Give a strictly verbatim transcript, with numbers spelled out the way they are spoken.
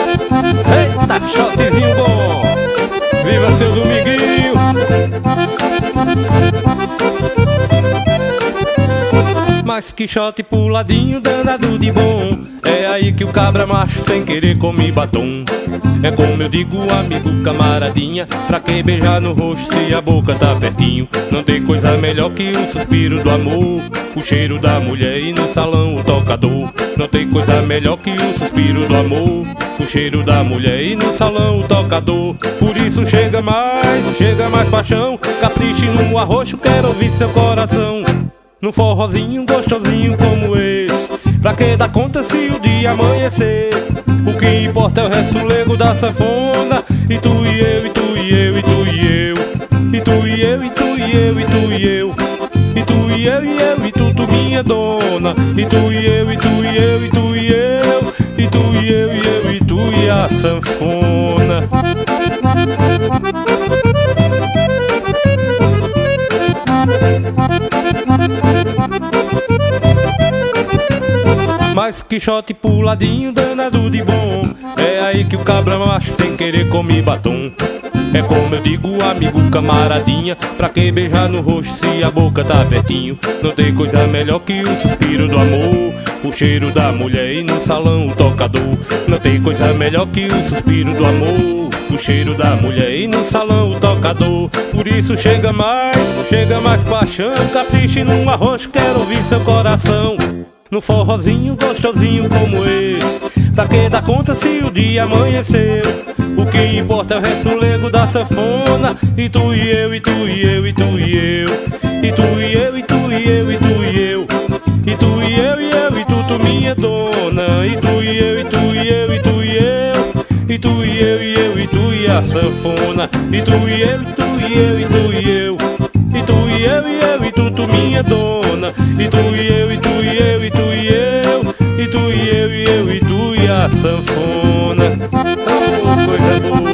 Eita, shotzinho bom. Viva seu Dominguinho. Mas que shot puladinho danado de bom. É aí que o cabra macho sem querer come batom. É como eu digo, amigo, camaradinha, pra que beijar no rosto se a boca tá pertinho? Não tem coisa melhor que o suspiro do amor, o cheiro da mulher e no salão o tocador. Não tem coisa melhor que o suspiro do amor, o cheiro da mulher e no salão o tocador. Por isso chega mais, chega mais paixão, capriche no arroxo, quero ouvir seu coração. Num forrozinho gostosinho como esse, pra que dar conta se o dia amanhecer? O que importa é o ressolego da sanfona. E tu e eu, e tu e eu, e tu e eu, e tu e eu, e tu e eu, e tu e eu, e tu e eu, e eu, e tu, tu minha dona. E tu e eu, e tu e eu, e tu e eu, e tu e eu, e eu, e tu e a sanfona. Mas que shot puladinho danado de bom. É aí que o cabra macho sem querer come batom. É como eu digo, amigo, camaradinha, pra que beijar no rosto se a boca tá pertinho? Não tem coisa melhor que o suspiro do amor, o cheiro da mulher e no salão o tocador. Não tem coisa melhor que o suspiro do amor, o cheiro da mulher e no salão o tocador. Por isso chega mais, chega mais paixão, capriche num arroxo, quero ouvir seu coração. Num forrozinho gostosinho como esse, pra que dar conta se o dia amanheceu? O que importa é o ressolego da sanfona. E tu e eu, e tu e eu, e tu e eu, e tu e eu, e tu e eu, e tu e eu, e tu e eu, e eu, e tu, tu minha dona. E tu e eu, e tu e eu, e tu e eu, e tu e eu, e eu, e tu e a sanfona. E tu e eu, e tu e eu, e tu e eu, e tu e eu, e eu, e tu, tu minha dona. E tu e eu, e tu e eu, e tu e eu, e tu e eu, e eu, e tu e a sanfona. Oh, coisa boa.